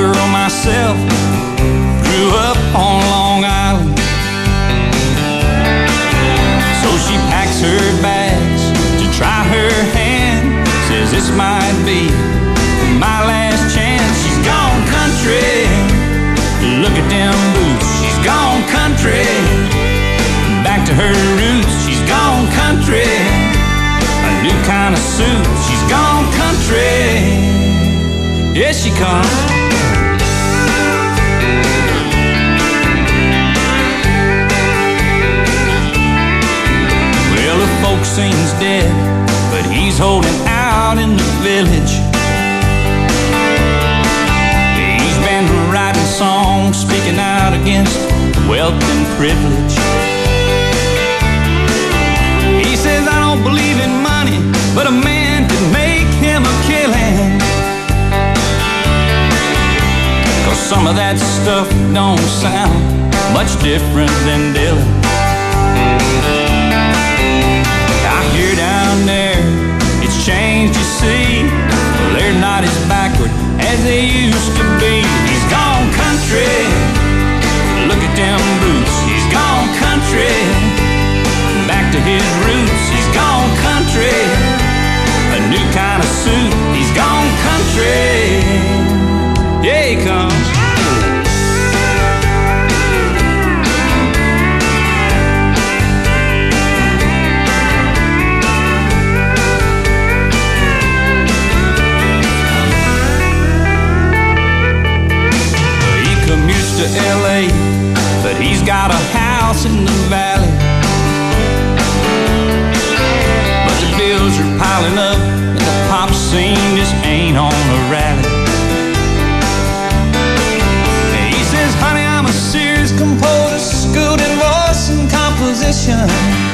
girl myself, grew up on Long Island. So she packs her bags to try her hand. Says this might be my last chance. She's gone country, look at them boots. She's gone country, back to her roots. She's gone country, a new kind of suit. She's gone country, here she comes. Well, the folk sings dead, but he's holding out in the village. He's been writing songs, speaking out against wealth and privilege. He says, I don't believe in money, but a man could make him a killing. 'Cause some of that stuff don't sound much different than Dylan. I hear down there, it's changed, you see. Well, they're not as backward as they used to be. He's gone country, look at them boots. He's gone country, back to his roots. He's gone country, a new kind of suit. He's gone country, yeah, he comes. He commutes to LA, but he's got a house in the valley. But the bills are piling up, and the pop scene just ain't on a rally. He says, honey, I'm a serious composer, schooled in voice and composition.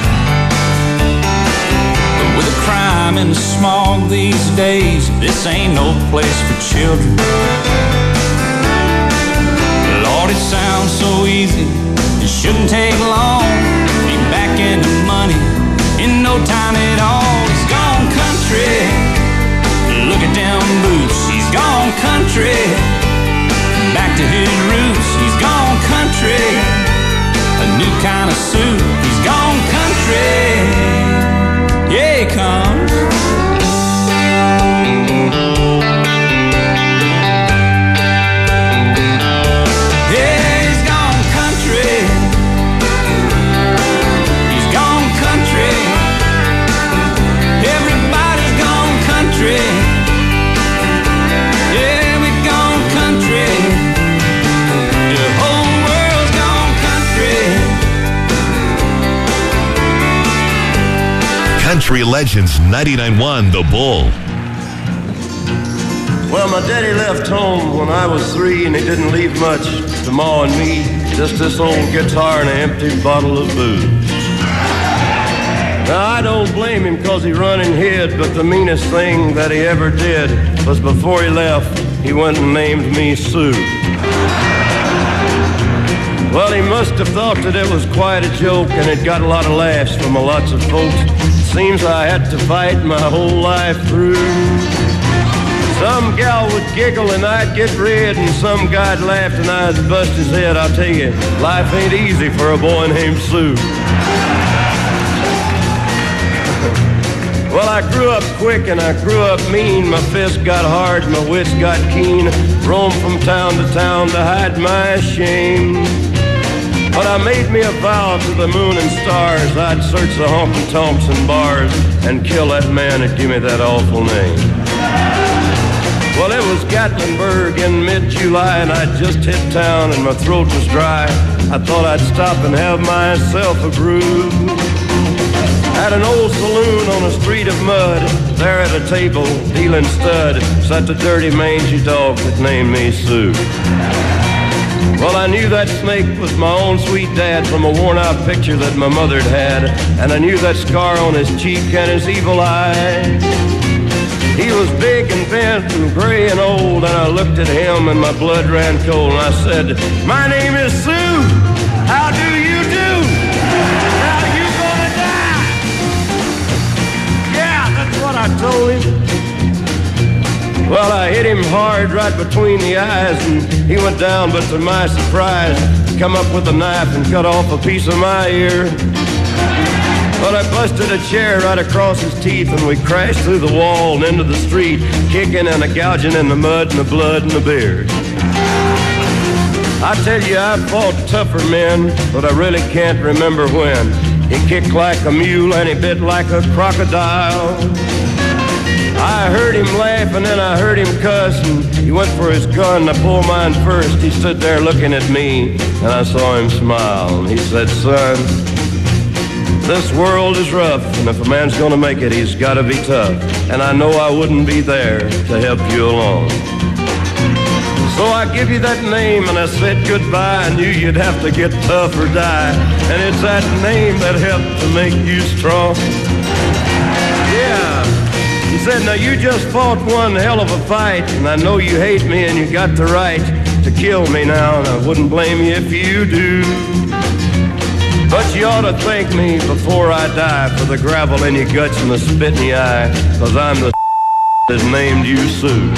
But with the crime and the smog these days, this ain't no place for children. Lord, it sounds so easy, it shouldn't take long. Be back in the money in no time at all. He's gone country, look at them boots. He's gone country, back to his roots. He's gone country, a new kind of suit. He's gone country, yeah, he comes. Country Legends 99.1 The Bull. Well, my daddy left home when I was 3, and he didn't leave much to Ma and me. Just this old guitar and an empty bottle of booze. Now, I don't blame him 'cause he run and hid, but the meanest thing that he ever did was before he left, he went and named me Sue. Well, he must have thought that it was quite a joke, and it got a lot of laughs from lots of folks. Seems I had to fight my whole life through. Some gal would giggle and I'd get red, and some guy'd laugh and I'd bust his head. I'll tell you, life ain't easy for a boy named Sue. Well, I grew up quick and I grew up mean. My fists got hard, my wits got keen. Roamed from town to town to hide my shame. But I made me a vow to the moon and stars, I'd search the honky-tonks and bars and kill that man that gave me that awful name. Well, it was Gatlinburg in mid-July, and I'd just hit town and my throat was dry. I thought I'd stop and have myself a brew. At an old saloon on a street of mud, there at a table, dealing stud, sat the dirty mangy dog that named me Sue. Well, I knew that snake was my own sweet dad from a worn-out picture that my mother'd had, and I knew that scar on his cheek and his evil eye. He was big and bent and gray and old, and I looked at him and my blood ran cold, and I said, "My name is Sue. How do you do? Now you gonna die?" Yeah, that's what I told him. Well, I hit him hard right between the eyes, and he went down, but to my surprise, come up with a knife and cut off a piece of my ear. Well, I busted a chair right across his teeth, and we crashed through the wall and into the street, kicking and gouging in the mud and the blood and the beer. I tell you, I've fought tougher men, but I really can't remember when. He kicked like a mule and he bit like a crocodile. I heard him laugh and then I heard him cuss, and he went for his gun. I pulled mine first. He stood there looking at me, and I saw him smile. And he said, son, this world is rough, and if a man's gonna make it, he's gotta be tough. And I know I wouldn't be there to help you along. So I give you that name and I said goodbye. I knew you'd have to get tough or die. And it's that name that helped to make you strong. Yeah. He said, now you just fought one hell of a fight, and I know you hate me and you got the right to kill me now, and I wouldn't blame you if you do. But you ought to thank me before I die for the gravel in your guts and the spit in your eye, 'cause I'm the that named you Sue.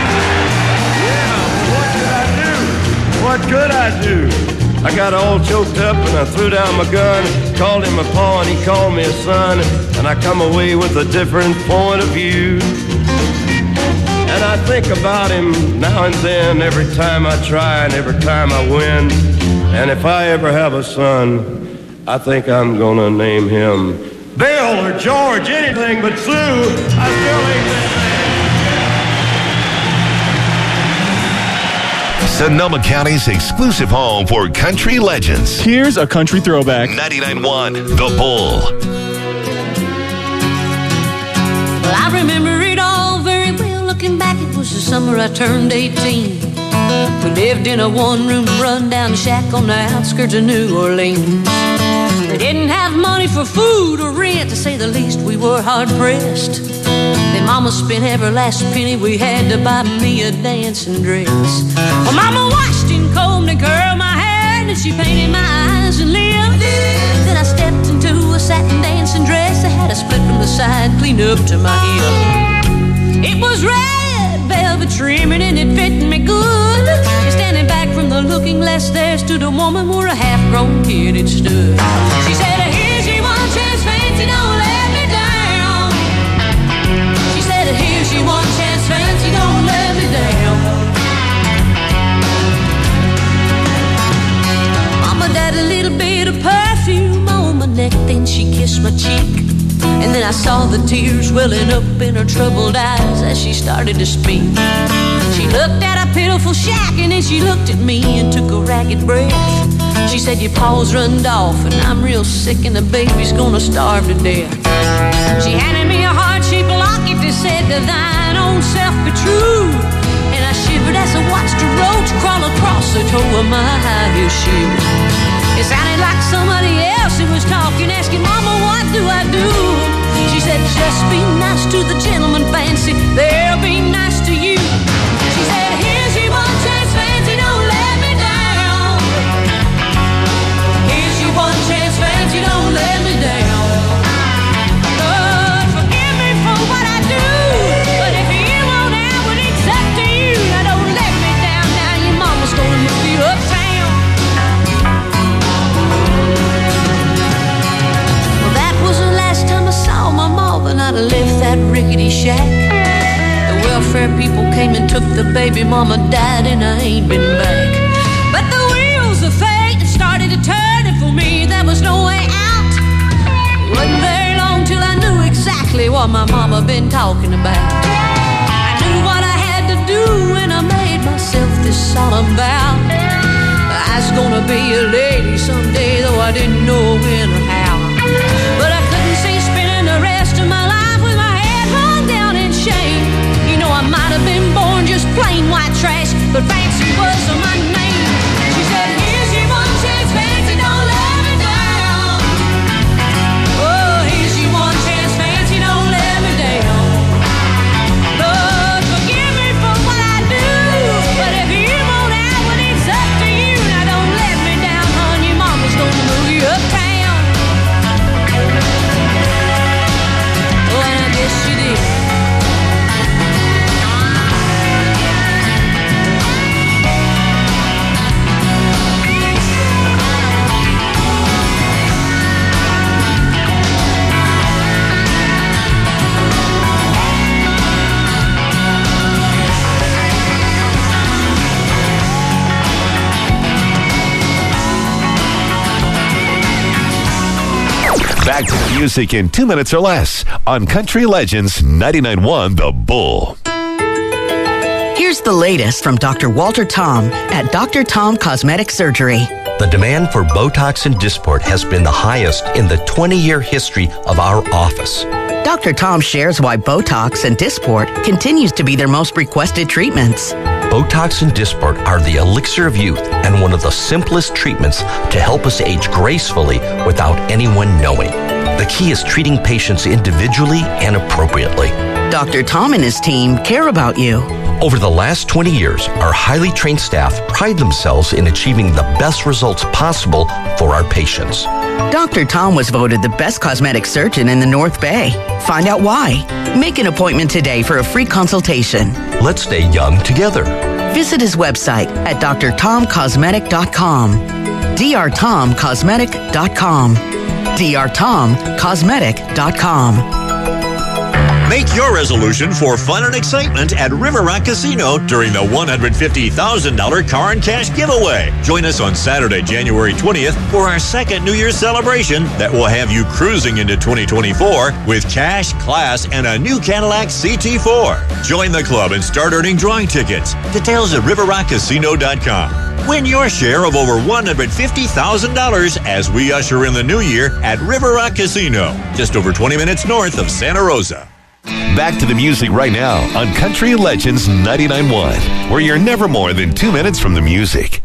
What could I do? I got all choked up and I threw down my gun, called him a paw and he called me a son, and I come away with a different point of view. And I think about him now and then, every time I try and every time I win. And if I ever have a son, I think I'm gonna name him Bill or George, anything but Sue. I still ain't that. Sonoma County's exclusive home for country legends. Here's a country throwback. 99.1 The Bull. Well, I remember it all very well. Looking back, it was the summer I turned 18. We lived in a one-room run-down shack on the outskirts of New Orleans. We didn't have money for food or rent, to say the least. We were hard-pressed. Then Mama spent every last penny we had to buy me a dancing dress. Well, Mama washed and combed and curled my hair, and she painted my eyes and lips. Then I stepped into a satin dancing dress that had a split from the side clean up to my hip. It was red velvet trimming and it fit me good. Standing back from the looking glass, there stood a woman where a half-grown kid had stood. She said, here's your one chance, fancy, don't let me down. She said, here's your one chance, fancy, don't let me down. Mama died a little bit of perfume on my neck, then she kissed my cheek. And then I saw the tears welling up in her troubled eyes as she started to speak. She looked at a pitiful shack and then she looked at me and took a ragged breath. She said, your paws runned off and I'm real sick and the baby's gonna starve to death. She handed me a heart-shaped locket that said, to thine own self be true. And I shivered as I watched a roach crawl across the toe of my high-heel shoe. It sounded like somebody else who was talking, asking, Mama, what do I do? She said, just be nice to the gentleman, fancy, they'll be nice to you. She said, here's your one chance, fancy, don't let me down. Here's your one chance, fancy, don't let me down. Lord, forgive me for what I do, but if you won't out, well, it's up to you. Now don't let me down, now your mama's gonna move you uptown. My mom and I'd left that rickety shack. The welfare people came and took the baby. Mama died and I ain't been back. But the wheels of fate started to turn, and for me there was no way out. It wasn't very long till I knew exactly what my mama been talking about. I knew what I had to do and I made myself this solemn vow. I was gonna be a lady someday, though I didn't know when or how. But I couldn't see spending the rest of my life with my head hung down in shame. You know, I might have been born just plain white trash, but fancy was my name. She said, here's your one chance, fancy, don't let me down. Oh, here's your one chance, fancy, don't let me down. Lord, forgive me for what I do, but if you won't out, well, it's up to you. Now don't let me down, hon, your mama's gonna move you uptown. music in 2 minutes or less on Country Legends 99.1 The Bull. Here's the latest from Dr. Walter Tom at Dr. Tom Cosmetic Surgery. The demand for Botox and Dysport has been the highest in the 20-year history of our office. Dr. Tom shares why Botox and Dysport continues to be their most requested treatments. Botox and Dysport are the elixir of youth and one of the simplest treatments to help us age gracefully without anyone knowing. The key is treating patients individually and appropriately. Dr. Tom and his team care about you. Over the last 20 years, our highly trained staff pride themselves in achieving the best results possible for our patients. Dr. Tom was voted the best cosmetic surgeon in the North Bay. Find out why. Make an appointment today for a free consultation. Let's stay young together. Visit his website at drtomcosmetic.com. drtomcosmetic.com. drtomcosmetic.com. Make your resolution for fun and excitement at River Rock Casino during the $150,000 car and cash giveaway. Join us on Saturday, January 20th for our second New Year's celebration that will have you cruising into 2024 with cash, class, and a new Cadillac CT4. Join the club and start earning drawing tickets. Details at riverrockcasino.com. Win your share of over $150,000 as we usher in the new year at River Rock Casino, just over 20 minutes north of Santa Rosa. Back to the music right now on Country Legends 99.1, where you're never more than 2 minutes from the music.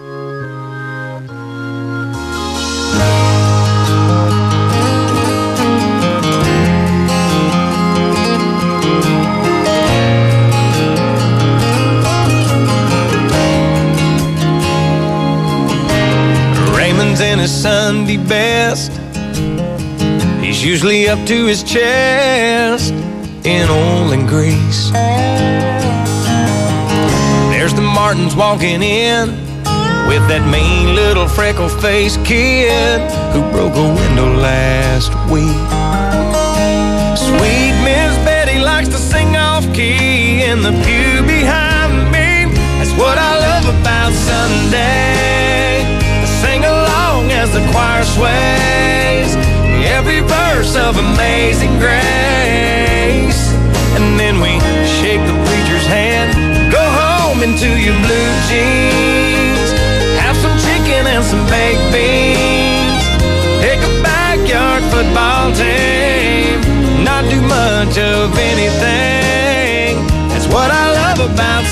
Raymond's in his Sunday best. He's usually up to his chest in oil and grease. There's the Martins walking in with that mean little freckle-faced kid who broke a window last week. Sweet Miss Betty likes to sing off-key in the pew behind me. That's what I love about Sunday. I sing along as the choir sways every verse of Amazing Grace. And then we shake the preacher's hand, go home into your blue jeans, have some chicken and some baked beans, pick a backyard football team, not do much of anything. That's what I love about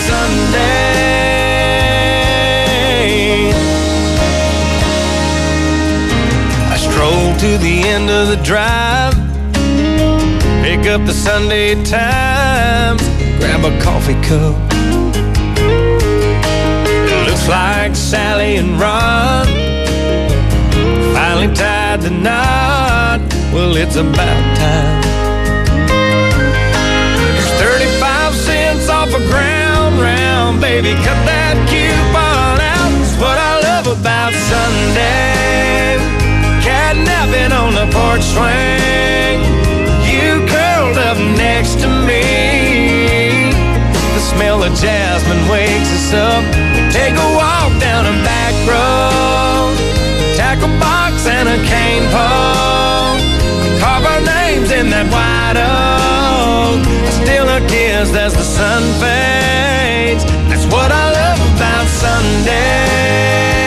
Sunday. I stroll to the end of the drive, pick up the Sunday Times, grab a coffee cup. It looks like Sally and Ron finally tied the knot. Well, it's about time. Here's 35 cents off a ground round, baby, cut that coupon out. It's what I love about Sunday. Catnapping on the porch swing, you curled up next to me. The smell of jasmine wakes us up. We take a walk down a back road, tackle box and a cane pole, carve our names in that white oak. I steal a kiss as the sun fades. That's what I love about Sunday.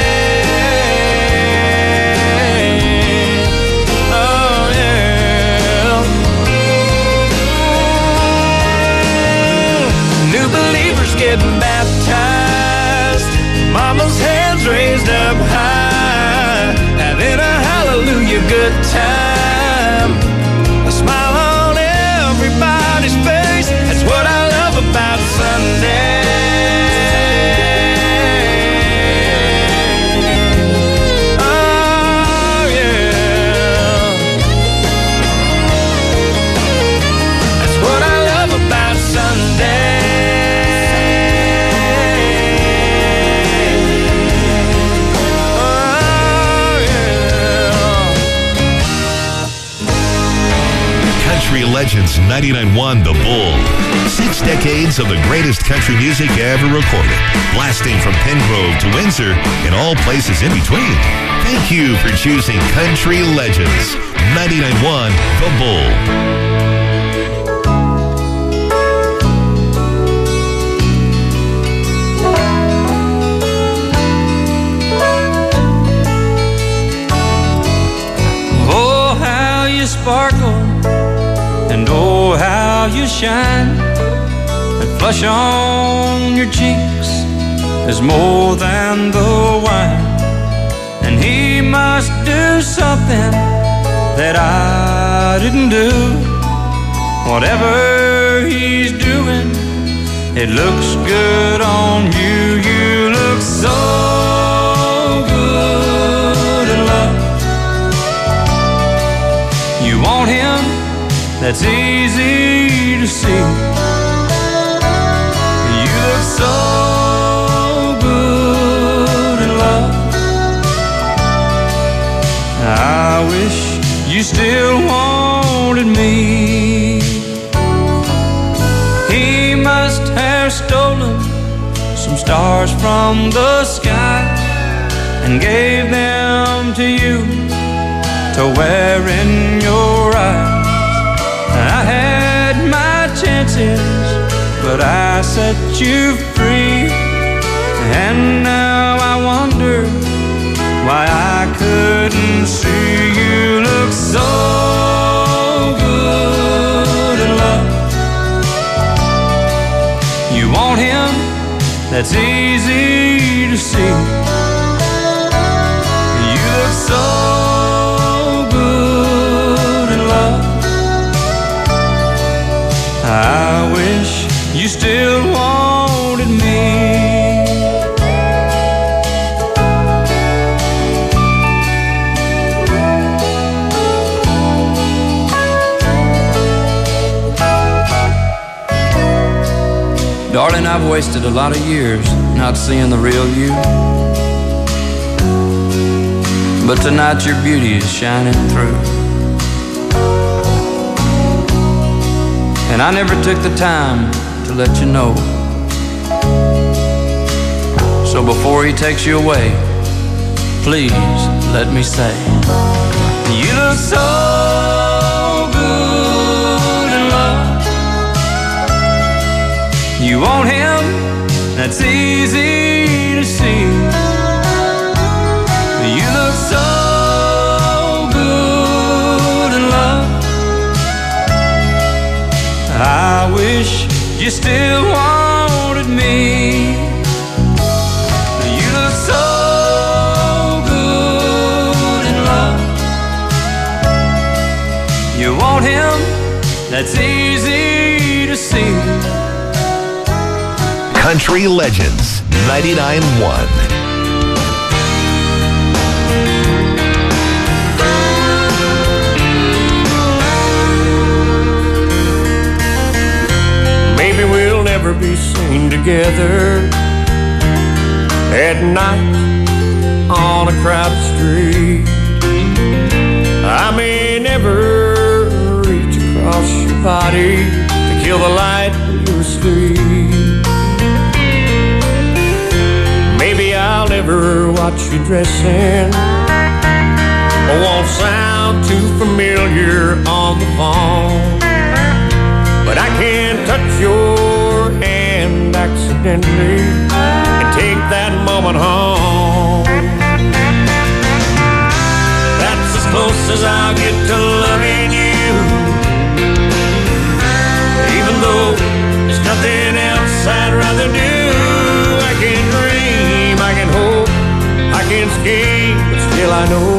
Getting baptized, mama's hands raised up high, having a hallelujah good time, a smile on everybody's face. That's what I love about Sunday. Oh yeah, that's what I love about Sunday. 99.1 The Bull. 6 decades of the greatest country music ever recorded, blasting from Pengrove to Windsor and all places in between. Thank you for choosing Country Legends. 99.1 The Bull. Sparkle, and oh how you shine. That flush on your cheeks is more than the wine. And he must do something that I didn't do. Whatever he's doing, it looks good on you. You look so good in love. You want him, that's easy to see. You look so good in love. I wish you still wanted me. He must have stolen some stars from the sky and gave them to you to wear in your eyes. I had my chances, but I set you free. And now I wonder why I couldn't see. You look so good in love. You want him, that's easy to see. You look so I wish you still wanted me. Darling, I've wasted a lot of years not seeing the real you. But tonight your beauty is shining through. And I never took the time to let you know. So before he takes you away, please let me say, you look so good in love. You want him, that's easy to see. You look so good in love. I wish you still wanted me. You look so good in love. You want him, that's easy to see. Country Legends 99.1. Maybe we'll never be seen together at night on a crowded street. I may never reach across your body to kill the light when you're asleep. Maybe I'll never watch you dressing, or won't sound too familiar on the phone. But I can touch your hand accidentally and take that moment home. That's as close as I'll get to loving you. Even though there's nothing else I'd rather do. I can dream, I can hope, I can scheme, but still I know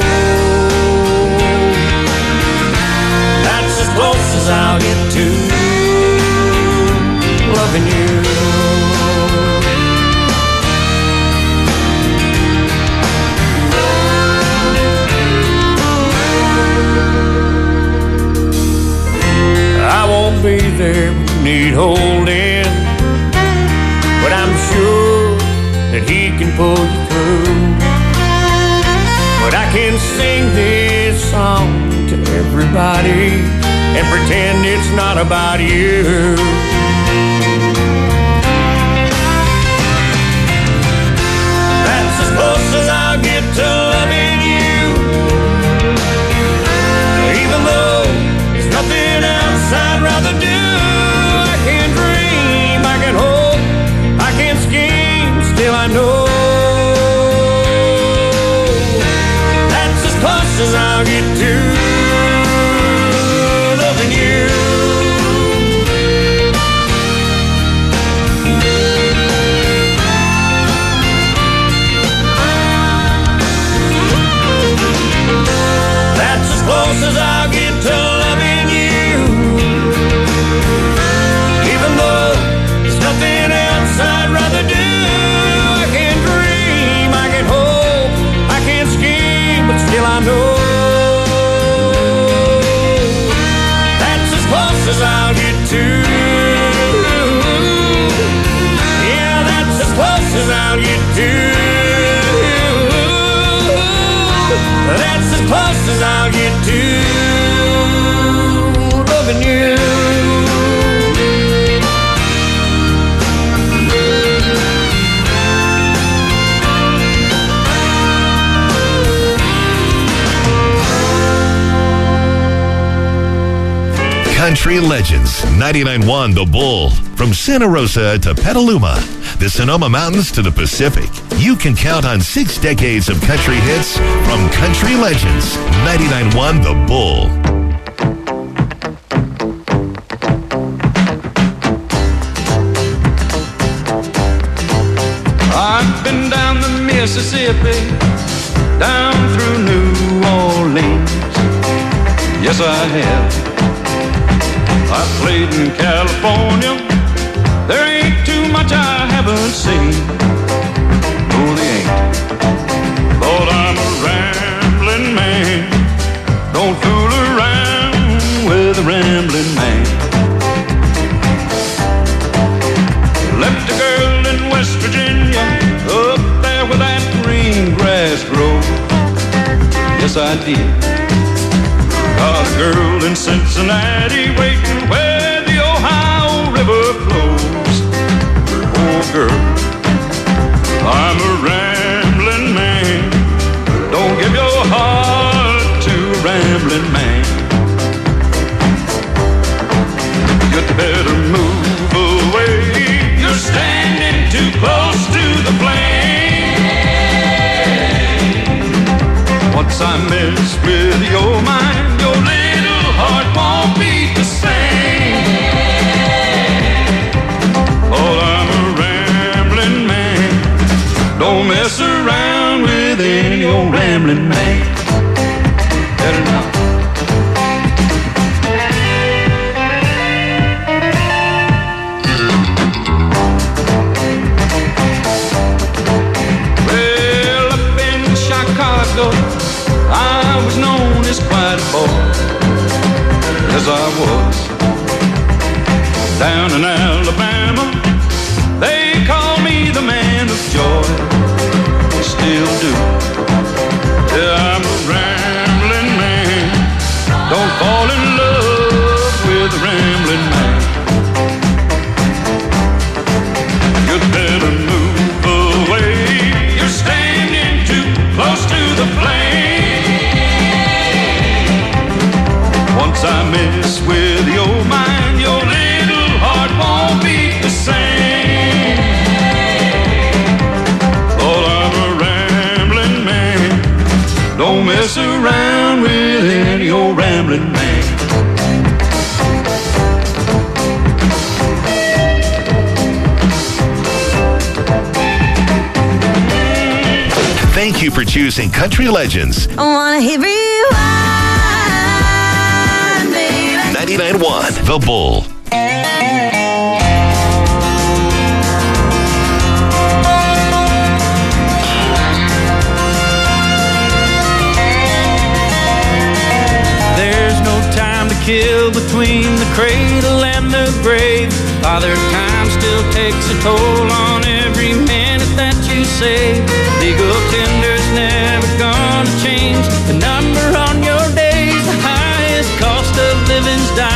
that's as close as I'll get to loving you. I won't be there when you need holding, but I'm sure that he can pull you through. But I can sing this song to everybody and pretend it's not about you. That's as close as I'll get to loving you, even though there's nothing else I'd rather do. I can dream, I can hope, I can scheme, still I know that's as close as I'll get to loving you. That's as close as I'll get to loving you, even though there's nothing else I'd rather do. I can dream, I can hope, I can scheme, but still I know that's as close as I'll get to. Yeah, that's as close as I'll get to. That's as close as I'll get to loving you. Country Legends, 99.1 The Bull. From Santa Rosa to Petaluma, the Sonoma Mountains to the Pacific, you can count on 6 decades of country hits from Country Legends, 99.1 The Bull. I've been down the Mississippi, down through New Orleans. Yes, I have. I played in California. There ain't too much I haven't seen. No, they ain't. Lord, I'm a rambling man. Don't fool around with a rambling man. Left a girl in West Virginia, up there where that green grass grows. Yes, I did. Got a girl in Cincinnati waiting where the Ohio River flows. Oh, girl, I'm a rambling man. Don't give your heart to a rambling man. You'd better move away. You're standing too close to the flame. Once I mess with your mind, your little heart won't beat the same. Oh, I'm a rambling man. Don't mess around with any old rambling man. Better not. Well, up in Chicago, I was known as quite a boy, as I was. Down in Alabama, they call me the man of joy. They still do. Yeah, I'm a rambling man. Don't fall in love with a rambling man. You'd better move away. You're standing too close to the flame. Once I mess with your mind, your little heart won't beat the same. Oh, I'm a rambling man. Don't mess around with any old rambling man. Thank you for choosing Country Legends. I wanna hear rewind, baby. 99.1 The Bull. There's no time to kill between the cradle and the grave. Father Time still takes a toll on every minute that you save. Legal tender's never gonna change the number on your days. The highest cost of living's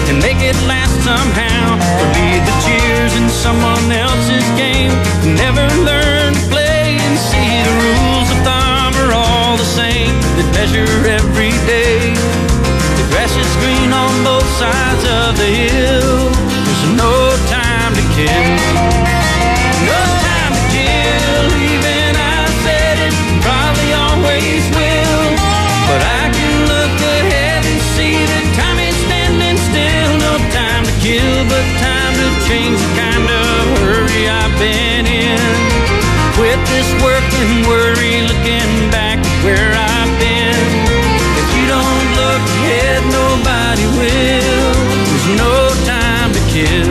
and make it last somehow. Or lead the cheers in someone else's game. Never learn to play and see the rules of thumb are all the same. That measure every day. The grass is green on both sides of the hill. There's no time to kill. No time to kill. Even I said it, probably always will. But I can look ahead and see that time is standing still. No time to kill, but time to change the kind of hurry I've been in. Quit this work and worry, looking back at where I've been. If you don't look ahead, nobody will. There's no time to kill.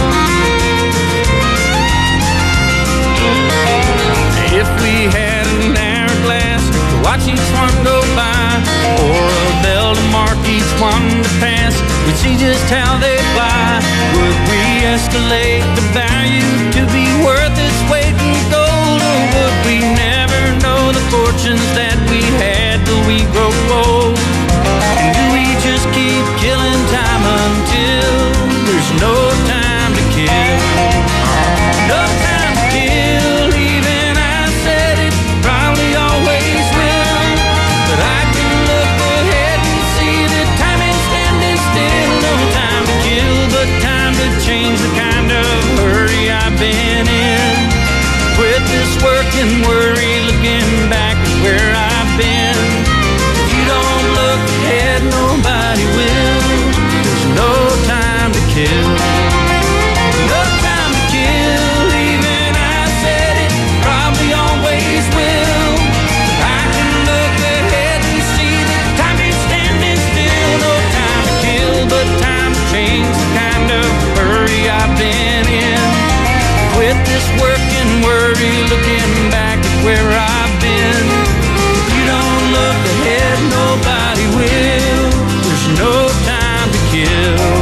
If we had an hourglass to watch each one go by, or a bell to mark each one to pass, we'd see just how they fly. Would we escalate the value to be worth its weight in gold, or would we never know the fortunes that we had till we grow old? And do we just keep killing time until there's no time to kill? No time to kill, even I said it, probably always will. But I can look ahead and see that time is standing still. No time to kill, but time to change the kind of hurry I've been in. Quit this work and worry, looking back at where I've been. If you don't look ahead, nobody will. There's no time to kill. No time to kill, even I said it, probably always will. But I can look ahead and see that time is standing still. No time to kill, but time to change the kind of hurry I've been in. Quit this work and worry, looking back at where I've been. If you don't look ahead, nobody will. There's no time to kill.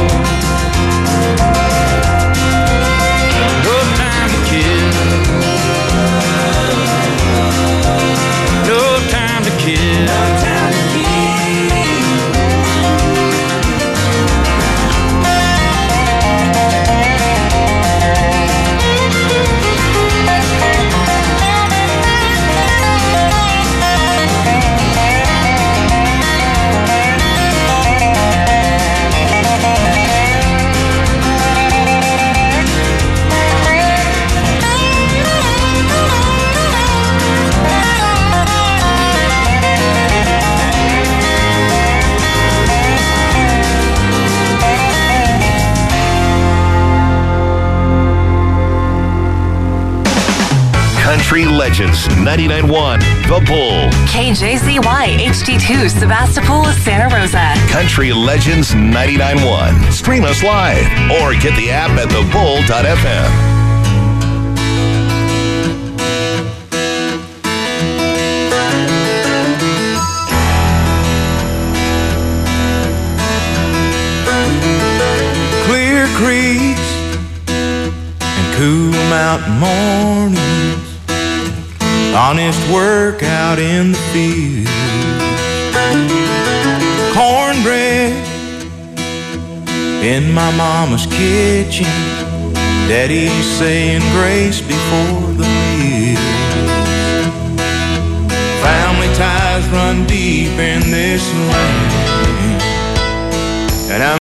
No time to kill. No time to kill. No time to kill. Country Legends 99.1 The Bull. KJZY HD2 Sebastopol, Santa Rosa. Country Legends 99.1. Stream us live or get the app at thebull.fm. Clear creeks and cool mountain mornings, honest work out in the field, cornbread in my mama's kitchen, daddy saying grace before the meal. Family ties run deep in this land, and I'm